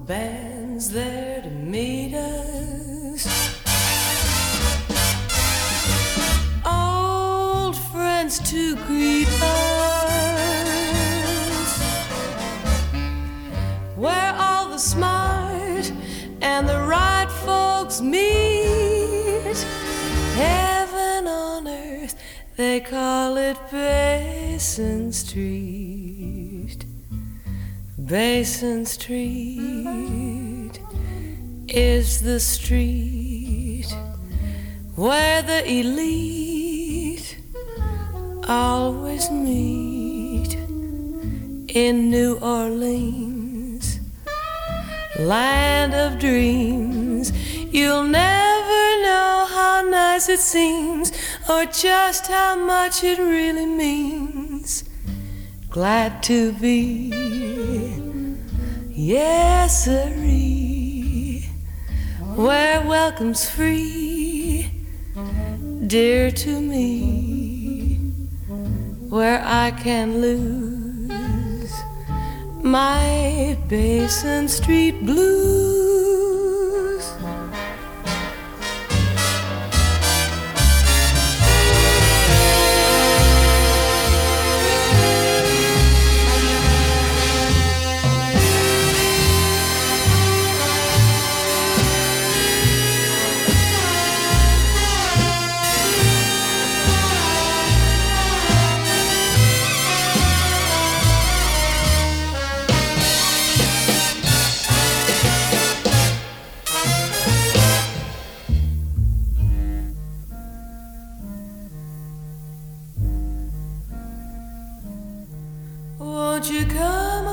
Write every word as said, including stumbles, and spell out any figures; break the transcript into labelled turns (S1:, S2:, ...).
S1: band's there to meet us. Old friends to greet us. Where all the smart and the right folks meet. Heaven on earth, they call it Basin Street. Basin Street is the street where the elite always meet. In New Orleans, land of dreams, you'll never know how nice it seems or just how much it really means. Glad to be, yes sirree, where welcome's free, dear to me, where I can lose my Basin Street blues. Won't you come